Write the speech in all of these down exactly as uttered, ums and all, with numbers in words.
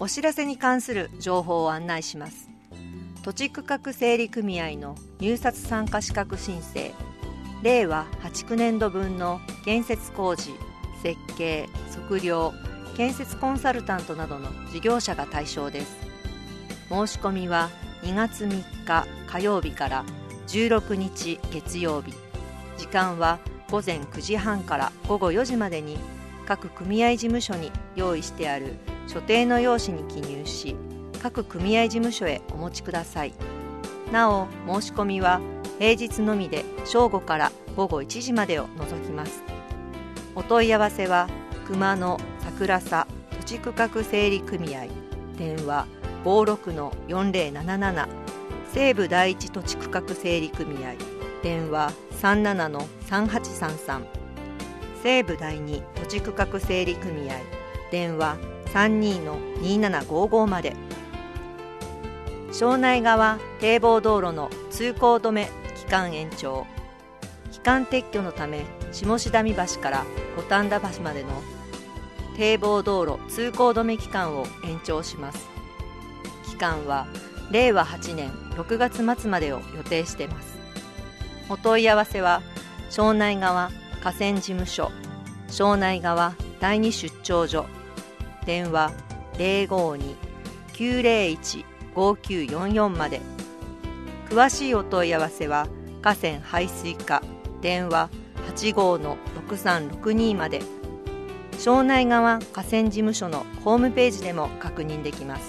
お知らせに関する情報を案内します。土地区画整理組合の入札参加資格申請、れいわはちきゅうねんどぶんの建設工事、設計、測量、建設コンサルタントなどの事業者が対象です。申し込みはにがつみっか火曜日からじゅうろくにち月曜日、時間はごぜんくじはんからごごよじまでに各組合事務所に用意してある所定の用紙に記入し、各組合事務所へお持ちください。なお、申し込みは平日のみで正午からごごいちじまでを除きます。お問い合わせは熊野桜佐土地区画整理組合、電話 ごろくのよんぜろななな、西部第一土地区画整理組合、電話 さんななのさんはちさんさん、西部第二土地区画整理組合、電話 さんにのにななごご まで。庄内川堤防道路の通行止め期間延長、期間撤去のため下志段橋から五反田橋までの堤防道路通行止め期間を延長します。期間はれいわはちねんろくがつまつまでを予定しています。お問い合わせは庄内川河川事務所、庄内川第二出張所、電話 ぜろごに きゅうぜろいち ごきゅうよんよん まで。詳しいお問い合わせは河川排水課、電話 はちごのろくさんろくに まで。庄内川河川事務所のホームページでも確認できます。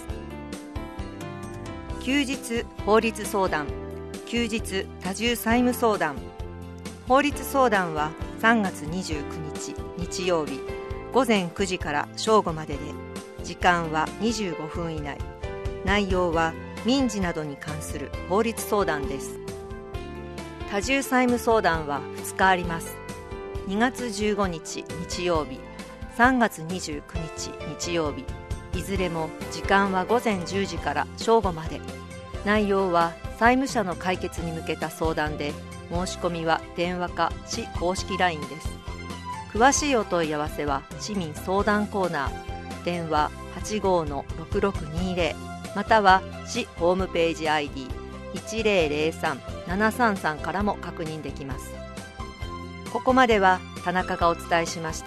休日法律相談、休日多重債務相談。法律相談はさんがつにじゅうくにち日曜日ごぜんくじから正午までで、時間はにじゅうごふん以内。内容は民事などに関する法律相談です。多重債務相談はふつかあります。にがつじゅうごにち日曜日、さんがつにじゅうくにち日曜日、いずれも時間はごぜんじゅうじから正午まで。内容は債務者の解決に向けた相談で、申し込みは電話か市公式 ライン です。詳しいお問い合わせは市民相談コーナー、電話 はちごのろくろくにぜろ、または市ホームページ アイディーいちぜろぜろさんななさんさん からも確認できます。ここまでは田中がお伝えしました。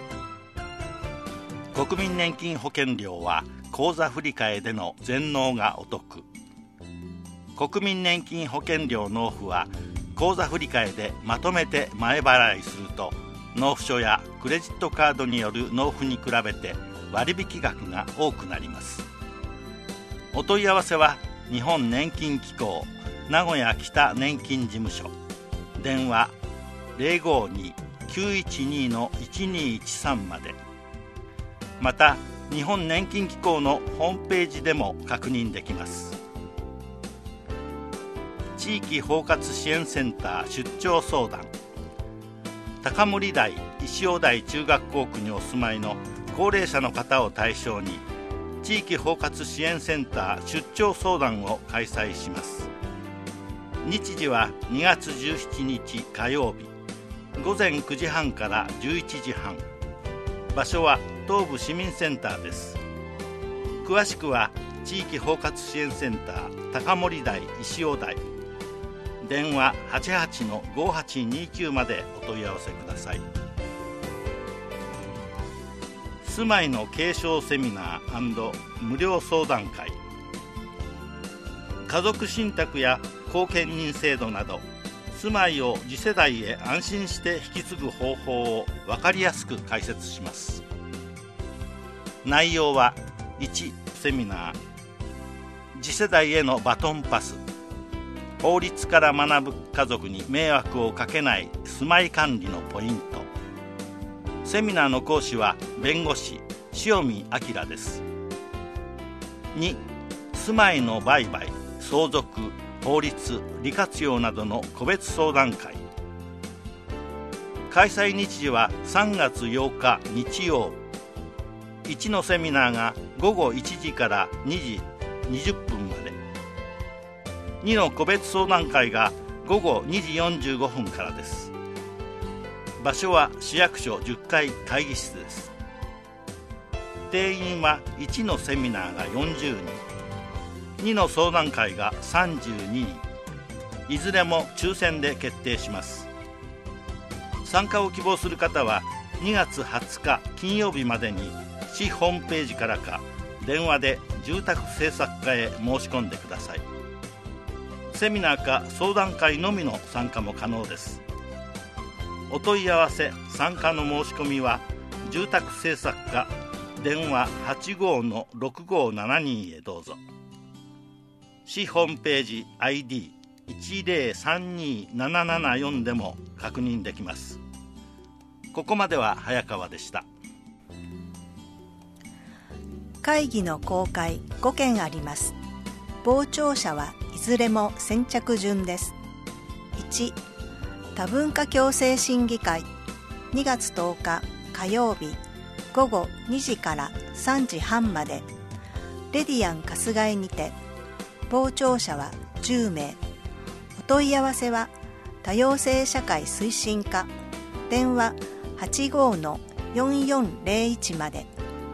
国民年金保険料は口座振替での全納がお得。国民年金保険料納付は口座振替でまとめて前払いすると、納付書やクレジットカードによる納付に比べて割引額が多くなります。お問い合わせは日本年金機構名古屋北年金事務所、電話 ぜろごに きゅういちに のいちにいちさん まで。また日本年金機構のホームページでも確認できます。地域包括支援センター出張相談。高森台石尾台中学校区にお住まいの高齢者の方を対象に、地域包括支援センター出張相談を開催します。日時はにがつじゅうしちにち火曜日ごぜんくじはんからじゅういちじはん。場所は東部市民センターです。詳しくは地域包括支援センター高森台石尾台、電話 はちはちのごはちにきゅう までお問い合わせください。住まいの継承セミナー&無料相談会。家族信託や後見人制度など、住まいを次世代へ安心して引き継ぐ方法を分かりやすく解説します。内容はいち、セミナー、次世代へのバトンパス、法律から学ぶ家族に迷惑をかけない住まい管理のポイント。セミナーの講師は弁護士塩見明です。に、住まいの売買、相続、法律、利活用などの個別相談会。開催日時はさんがつようか日曜。いちのセミナーがごごいちじからにじにじゅっぷんまで。にの個別相談会がごごにじよんじゅうごふんからです。場所は市役所じゅっかい会議室です。 定員はいちのセミナーがよんじゅうにん、にの相談会がさんじゅうににん、いずれも抽選で決定します。参加を希望する方はにがつはつか金曜日までに市ホームページからか電話で住宅政策課へ申し込んでください。セミナーか相談会のみの参加も可能です。お問い合わせ参加の申し込みは住宅政策課電話 はちごーのろくごーななに へどうぞ。市ホームページ アイディーいちぜろさんにーななななよん でも確認できます。ここまでは早川でした。 会議の公開ごけんあります。傍聴者はいずれも先着順です。いち、多文化共生審議会にがつとおか火曜日ごごにじからさんじはんまでレディアン春日井にて、傍聴者はじゅうめい、お問い合わせは多様性社会推進課電話 はちごーのよんよんぜろいち まで。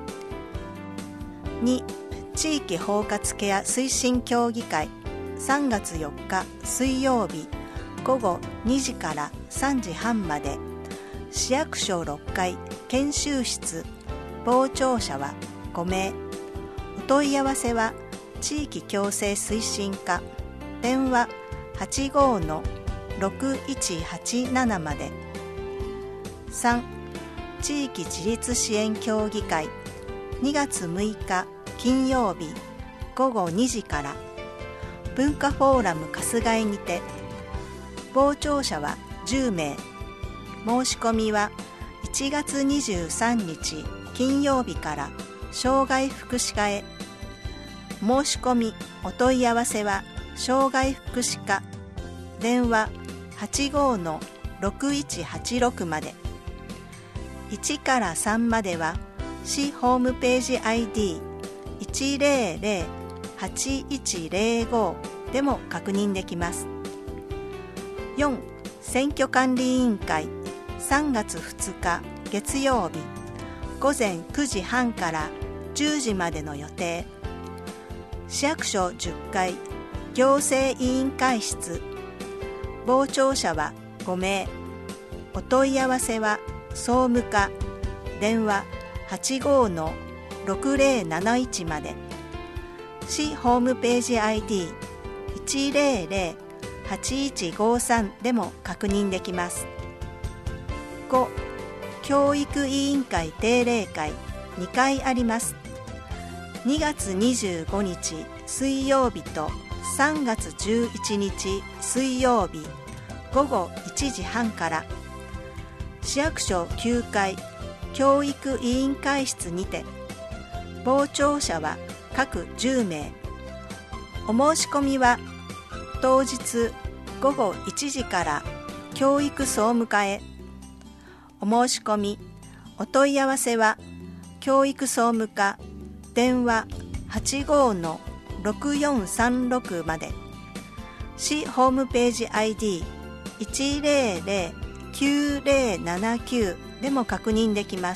に、地域包括ケア推進協議会さんがつよっか水曜日ごごにじからさんじはんまで、市役所ろっかい研修室、傍聴者はごめい、お問い合わせは地域共生推進課電話 はちごーのろくいちはちなな まで。さん、地域自立支援協議会にがつむいか金曜日ごごにじから文化フォーラム春日井にて、傍聴者はじゅうめい、申し込みはいちがつにじゅうさんにち金曜日から障害福祉課へ。申し込みお問い合わせは障害福祉課電話 はちごーのろくいちはちろく まで。いちからさんまでは市ホームページ アイディーいちぜろぜろはちいちぜろご でも確認できます。よん、選挙管理委員会さんがつふつか月曜日ごぜんくじはんからじゅうじまでの予定。市役所じゅっかい行政委員会室、傍聴者はごめい、お問い合わせは総務課電話 はちごーのろくぜろなないち まで。市ホームページ アイディーいちぜろぜろはちいちごさん でも確認できます。ご、教育委員会定例会にかいあります。にがつにじゅうごにち水曜日とさんがつじゅういちにち水曜日ごごいちじはんから、市役所きゅうかい教育委員会室にて、傍聴者は各じゅうめい、お申し込みは当日ごごいちじから教育総務課へ。お申し込みお問い合わせは教育総務課電話 はちごーのろくよんさんろく まで。市ホームページ アイディーいちぜろぜろきゅうぜろななきゅう でも確認できます。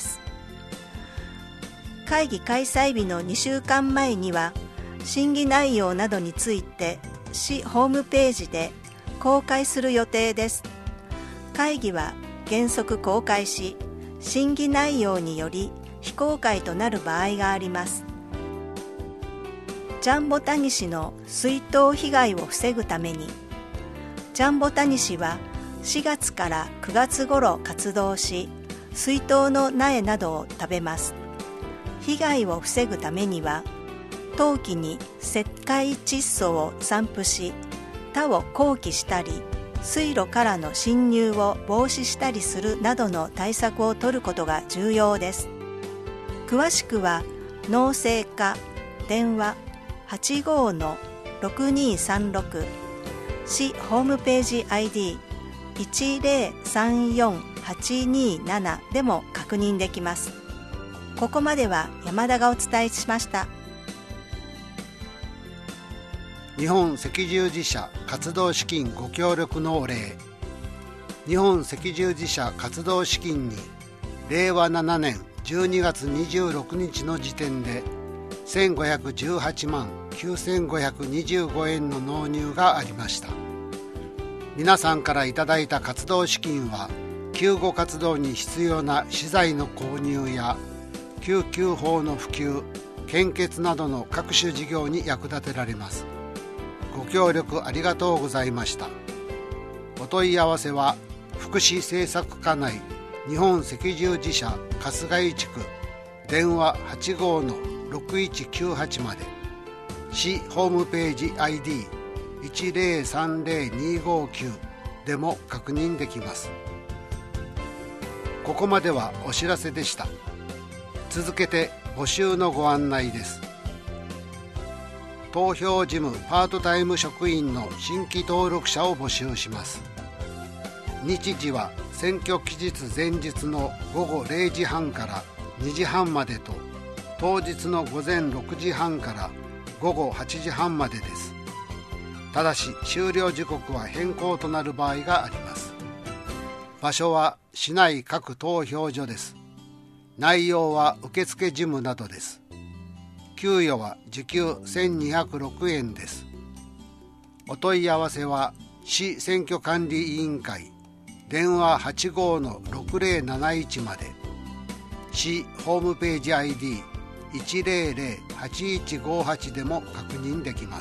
会議開催日のにしゅうかんまえには審議内容などについて市ホームページで公開する予定です。会議は原則公開し、審議内容により非公開となる場合があります。ジャンボタニシの水筒被害を防ぐために、ジャンボタニシはしがつからくがつ頃活動し、水筒の苗などを食べます。被害を防ぐためには、冬季に石灰窒素を散布し、田を後期したり、水路からの侵入を防止したりするなどの対策を取ることが重要です。詳しくは農政課電話 はちごーのろくにさんろく、市ホームページ アイディーいちぜろさんよんはちにーなな でも確認できます。ここまでは山田がお伝えしました。 日本赤十字社活動資金ご協力のお礼。日本赤十字社活動資金にれいわななねんじゅうにがつにじゅうろくにちの時点でせんごひゃくじゅうはちまんきゅうせんごひゃくにじゅうごえんの納入がありました。皆さんからいただいた活動資金は救護活動に必要な資材の購入や救急法の普及、献血などの各種事業に役立てられます。ご協力ありがとうございました。お問い合わせは福祉政策課内日本赤十字社春日井地区電話 はちごーのろくいちきゅうはち まで、市ホームページ アイディーいちぜろさんぜろにごきゅう でも確認できます。ここまではお知らせでした。続けて募集のご案内です。投票事務パートタイム職員の新規登録者を募集します。日時は選挙期日前日のごごれいじはんからにじはんまでと、当日のごぜんろくじはんからごごはちじはんまでです。ただし終了時刻は変更となる場合があります。場所は市内各投票所です。内容は受付事務などです。給与は時給せんにひゃくろくえんです。お問い合わせは市選挙管理委員会電話 はちごーのろくぜろなないち まで、市ホームページ アイディーいちぜろぜろはちいちごはち でも確認できます。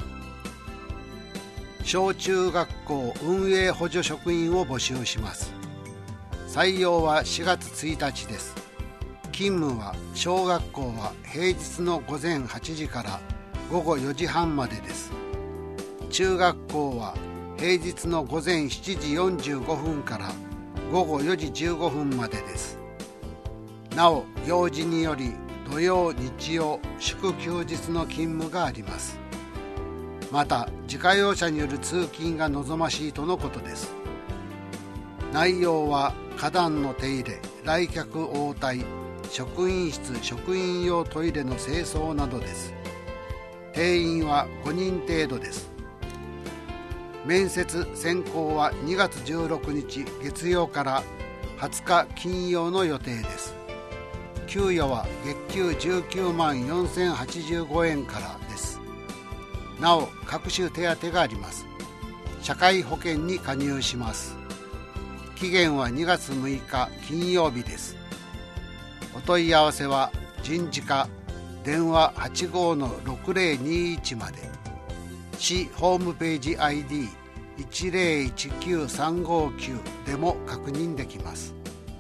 小中学校運営補助職員を募集します。採用はしがつついたちです。勤務は小学校は平日のごぜんはちじからごごよじはんまでです。中学校は平日のごぜんしちじよんじゅうごふんからごごよじじゅうごふんまでです。なお行事により土曜日曜祝休日の勤務があります。また自家用車による通勤が望ましいとのことです。内容は花壇の手入れ、来客応対、職員室職員用トイレの清掃などです。定員はごにん程度です。面接選考はにがつじゅうろくにち月曜からはつか金曜の予定です。給与は月給じゅうきゅうまんよんせんはちじゅうごえんからです。なお各種手当があります。社会保険に加入します。期限はにがつむいか金曜日です。お問い合わせは人事課電話 はちごーのろくぜろにいち まで、市ホームページ アイディーいちぜろいちきゅうさんごきゅう でも確認できます。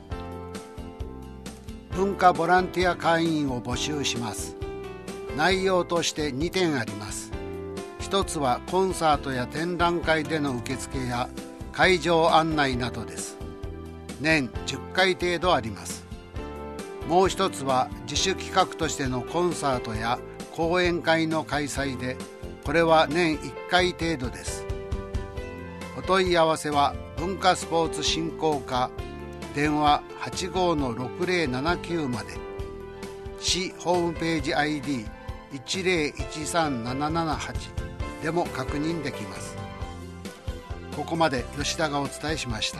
文化ボランティア会員を募集します。内容としてにてんあります。ひとつはコンサートや展覧会での受付や会場案内などです。年じゅっかい程度あります。もう一つは自主企画としてのコンサートや講演会の開催で、これは年いっかい程度です。お問い合わせは文化スポーツ振興課電話 はちごーのろくぜろななきゅう まで、市ホームページ アイディーいちぜろいちさんななななはち でも確認できます。ここまで吉田がお伝えしました。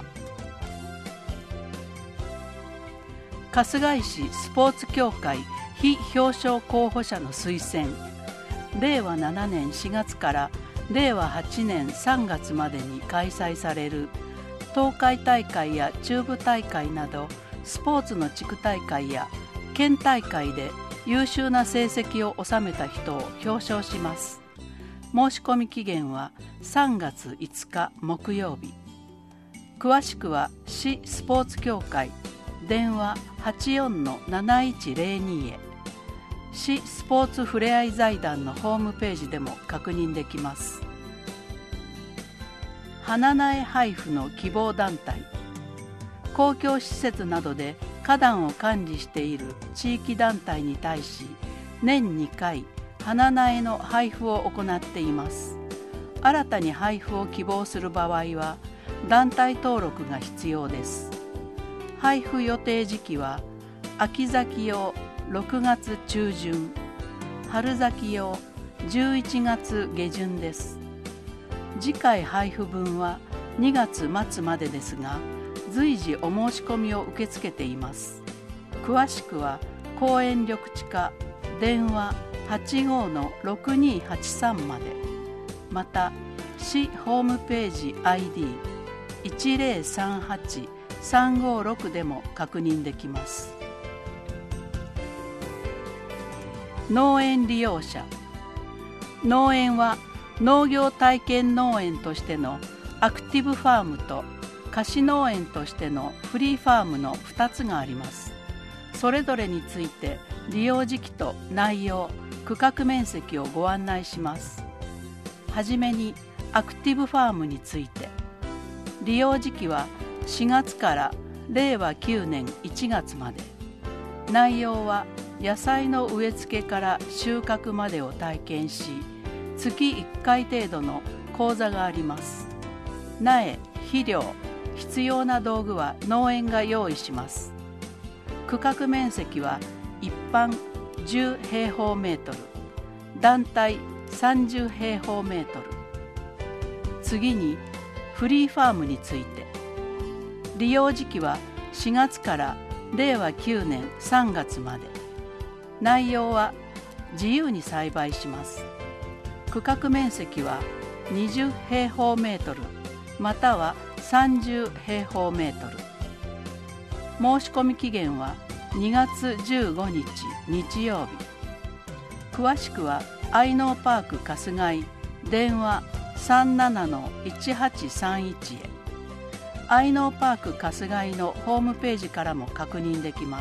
春日井市スポーツ協会非表彰候補者の推薦、れいわななねんしがつかられいわはちねんさんがつまでに開催される東海大会や中部大会などスポーツの地区大会や県大会で優秀な成績を収めた人を表彰します。申し込み期限はさんがついつか木曜日。詳しくは市スポーツ協会電話 はちよんのなないちぜろに へ、市スポーツふれあい財団のホームページでも確認できます。花苗配布の希望団体、公共施設などで花壇を管理している地域団体に対し、年にかい花苗の配布を行っています。新たに配布を希望する場合は団体登録が必要です。配布予定時期は秋咲き用ろくがつちゅうじゅん、春咲き用じゅういちがつげじゅんです。次回配布分はにがつまつまでですが、随時お申し込みを受け付けています。 詳しくは公園緑地課電話 はちごーのろくにーはちさん まで、また市ホームページ アイディーいちぜろさんはちさんごーろく でも確認できます。農園利用者。農園は農業体験農園としてのアクティブファームと貸し農園としてのフリーファームのふたつがあります。それぞれについて利用時期と内容、区画面積をご案内します。はじめにアクティブファームについて。利用時期はしがつかられいわきゅうねんいちがつまで。内容は野菜の植え付けから収穫までを体験し、月いっかい程度の講座があります。苗、肥料、必要な道具は農園が用意します。区画面積は一般じゅうへいほうメートル、団体さんじゅうへいほうメートル。次にフリーファームについて。利用時期はしがつかられいわきゅうねんさんがつまで。内容は自由に栽培します。区画面積はにじゅうへいほうメートルまたはさんじゅうへいほうメートル。申し込み期限はにがつじゅうごにち日曜日。詳しくは愛農パーク春日井電話 さんななのいちはちさんいち へ。愛農パーク春日井のホームページからも確認できます。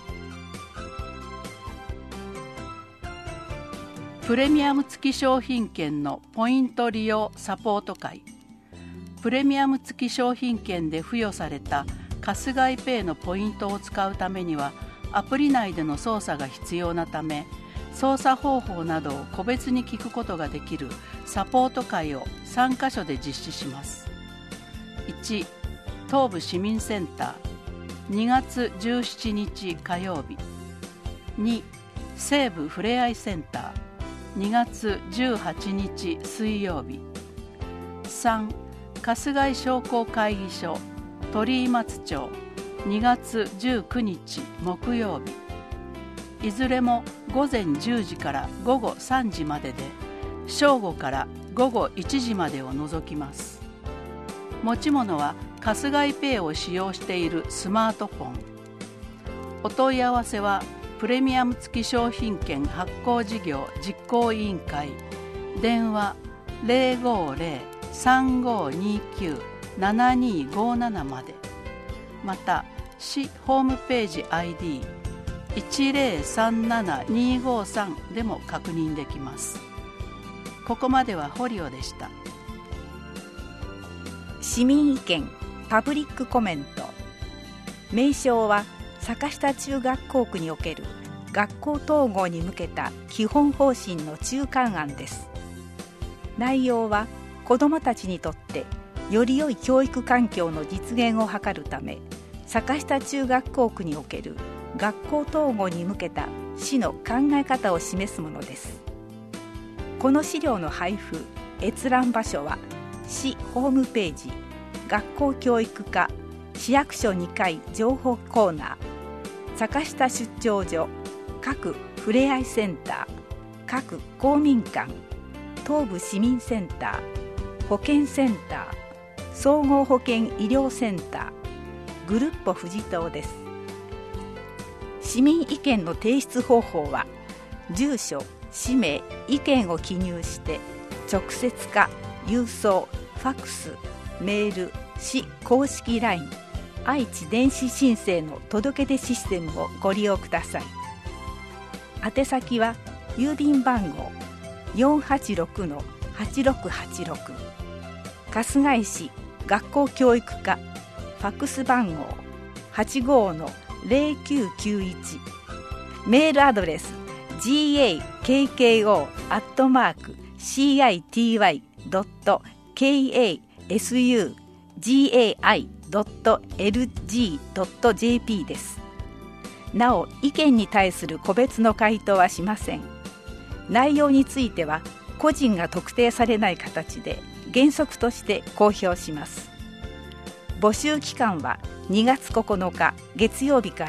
プレミアム付き商品券のポイント利用サポート会。プレミアム付き商品券で付与された春日井ペイのポイントを使うためにはアプリ内での操作が必要なため、操作方法などを個別に聞くことができるサポート会をさんかしょで実施します。いち. 東部市民センターにがつじゅうしちにち火曜日。に. 西部ふれあいセンターにがつじゅうはちにち水曜日。さん. 春日井商工会議所鳥居松町にがつじゅうくにち木曜日。いずれもごぜんじゅうじからごごさんじまでで、正午からごごいちじまでを除きます。持ち物は春日井ペイを使用しているスマートフォン。お問い合わせはプレミアム付き商品券発行事業実行委員会電話 ゼロごゼロ さんごにきゅう ななにごなな まで。また市ホームページ アイディーいちぜろさんななにごさん でも確認できます。ここまでは堀尾でした。 市民意見パブリックコメント。名称は坂下中学校区における学校統合に向けた基本方針の中間案です。内容は子どもたちにとってより良い教育環境の実現を図るため、坂下中学校区における学校統合に向けた市の考え方を示すものです。この資料の配布・閲覧場所は市ホームページ学校教育課市役所にかい情報コーナー、坂下出張所、各ふれあいセンター、各公民館、東部市民センター、保健センター、総合保健医療センター、グルッポ富士島です。市民意見の提出方法は、住所、氏名、意見を記入して直接か郵送、ファックス、メール、市公式 ライン、愛知電子申請の届け出システムをご利用ください。宛先は郵便番号 よんはちろくのはちろくはちろく 春日井市学校教育課、ファックス番号 はちごのゼロきゅうきゅういち、メールアドレス ジェーケーケーオー アットマーク シーアイティーワイ ドット ケーエーエスユージーエーアイ ドット エルジー ドット ジェーピー です。なお、意見に対する個別の回答はしません。内容については個人が特定されない形で原則として公表します。募集期間はにがつここのか月曜日から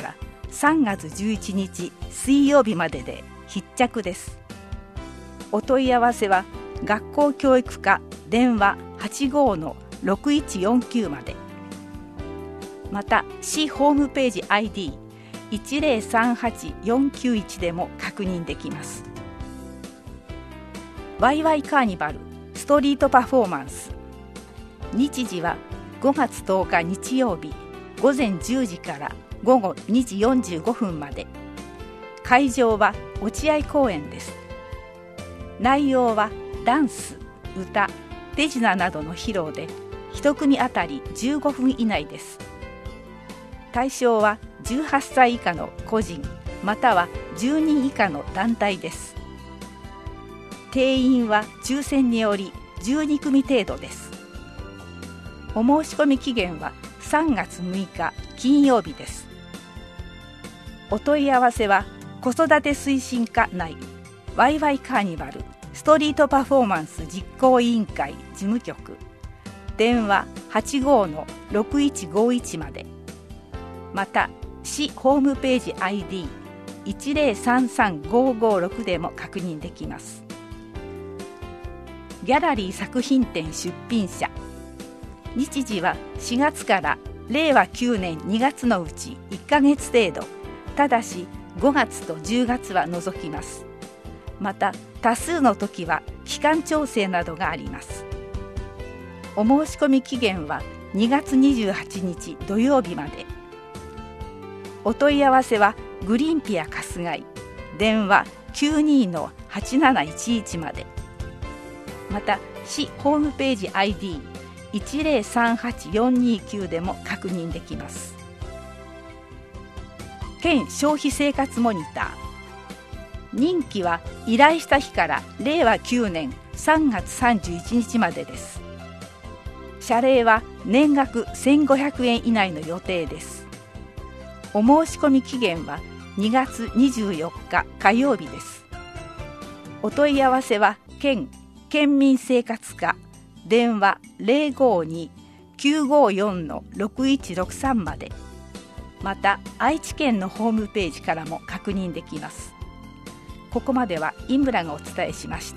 さんがつじゅういちにち水曜日までで必着です。お問い合わせは学校教育課電話 はちごーのろくいちよんきゅう まで。また市ホームページ アイディーいちぜろさんはちよんきゅういち でも確認できます。ワイワイカーニバルストリートパフォーマンス、日時はごがつとおか日曜日ごぜんじゅうじからごごにじよんじゅうごふんまで。会場は落合公園です。内容はダンス、歌、手品などの披露でいち組あたりじゅうごふん以内です。対象はじゅうはっさい以下の個人またはじゅうにん以下の団体です。定員は抽選によりじゅうに組程度です。お申し込み期限はさんがつむいか金曜日です。お問い合わせは子育て推進課内ワイワイカーニバルストリートパフォーマンス実行委員会事務局電話 はちごーのろくいちごいち まで。また市ホームページ アイディーいちぜろさんさんごごろく でも確認できます。ギャラリー作品展出品者、日時はしがつかられいわきゅうねんにがつのうちいっかげつ程度、ただしごがつとじゅうがつは除きます。また多数の時は期間調整などがあります。お申し込み期限はにがつにじゅうはちにち土曜日まで。お問い合わせはグリーンピア春日井電話 きゅうにーのはちなないちいち まで。また市ホームページ アイディーいちぜろさんはちよんにきゅう でも確認できます。県消費生活モニター、任期は依頼した日かられいわきゅうねんさんがつさんじゅういちにちまでです。謝礼は年額せんごひゃくえん以内の予定です。お申し込み期限はにがつにじゅうよっか火曜日です。お問い合わせは県県民生活課電話 ぜろごに きゅうごよん のろくいちろくさん まで。また愛知県のホームページからも確認できます。ここまでは井村がお伝えしました。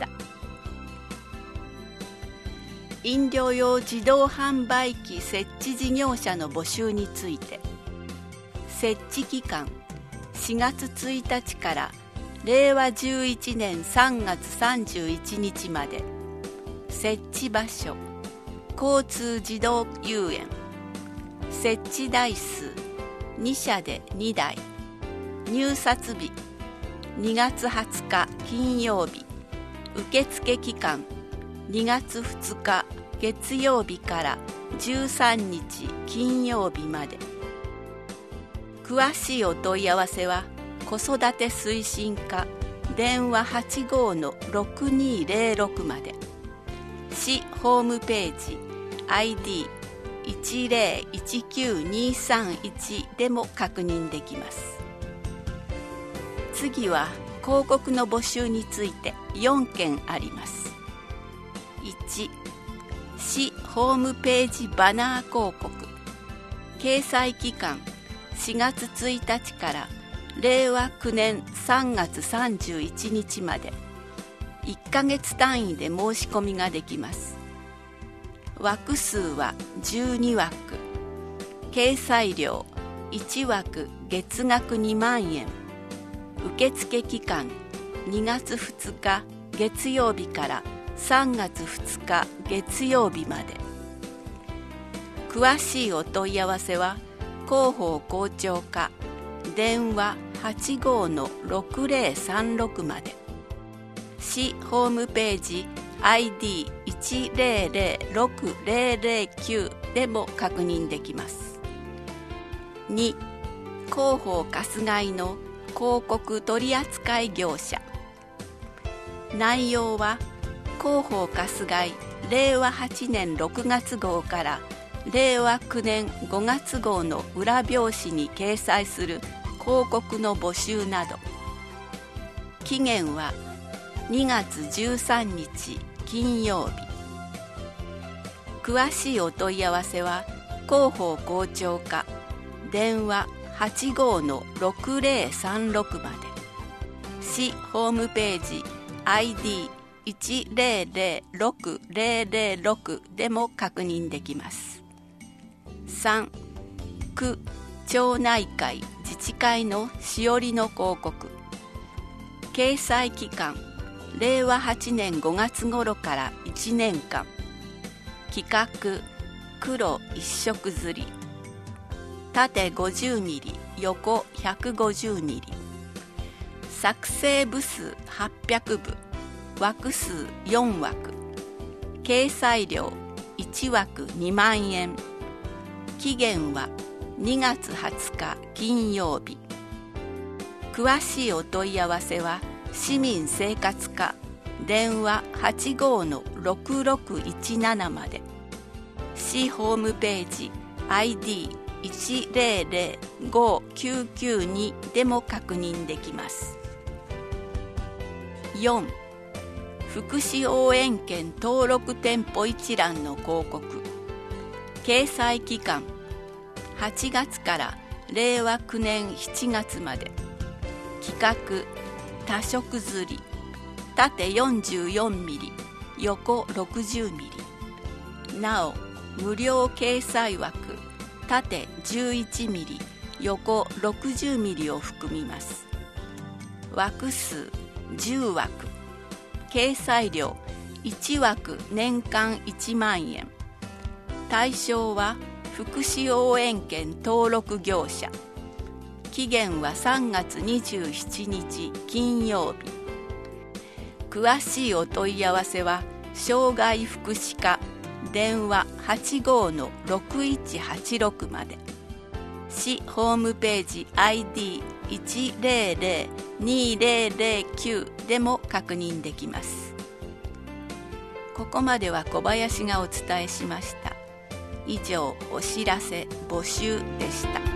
飲料用自動販売機設置事業者の募集について、設置期間しがつついたちかられいわじゅういちねんさんがつさんじゅういちにちまで。設置場所交通自動遊園。設置台数にしゃでにだい。入札日にがつはつか金曜日。受付期間にがつふつか月曜日からじゅうさんにち金曜日まで。詳しいお問い合わせは子育て推進課電話 はちごーのろくにぜろろく まで。市ホームページ アイディーいちぜろいちきゅうにさんいち でも確認できます。次は広告の募集についてよんけんあります。いち、市ホームページバナー広告。掲載期間しがつついたちかられいわきゅうねんさんがつさんじゅういちにちまで。いっかげつ単位で申し込みができます。枠数はじゅうにわく。掲載料いちわく月額にまんえん。受付期間にがつふつか月曜日からさんがつふつか月曜日まで。詳しいお問い合わせは広報広聴課電話 はちごーのろくぜろさんろく まで。市ホームページ アイディーいちぜろぜろろくぜろぜろきゅう でも確認できます。に、広報春日井の広告取扱業者。内容は広報春日井れいわはちねんろくがつごうかられいわきゅうねんごがつごうの裏表紙に掲載する広告の募集など。期限はにがつじゅうさんにち金曜日。詳しいお問い合わせは広報広聴課電話はちごのろくぜろさんろくまで、市ホームページ アイディーいちぜろぜろろくぜろぜろろく でも確認できます。さん、区町内会自治会のしおりの広告。掲載期間れいわはちねんごがつ頃からいちねんかん。企画黒一色刷り、縦ごじゅうミリ、横ひゃくごじゅうミリ。作成部数はっぴゃくぶ、枠数よんわく。掲載料いちわくにまんえん。期限はにがつはつか金曜日。詳しいお問い合わせは市民生活課電話 はちごのろくろくいちなな まで。市ホームページ アイディーいちぜろぜろごきゅうきゅうに でも確認できます。よん、福祉応援券登録店舗一覧の広告。掲載期間はちがつかられいわきゅうねんしちがつまで。企画多色刷り、縦よんじゅうよんミリ、横ろくじゅうミリ。なお無料掲載枠縦じゅういちミリ、横ろくじゅうミリを含みます。枠数じゅうわく。掲載料いちわく年間いちまんえん。対象は福祉応援券登録業者。期限はさんがつにじゅうしちにち金曜日。詳しいお問い合わせは障害福祉課電話 はちごのろくいちはちろく まで。市ホームページ アイディーいちぜろぜろにぜろぜろきゅう でも確認できます。ここまでは小林がお伝えしました。以上、お知らせ募集でした。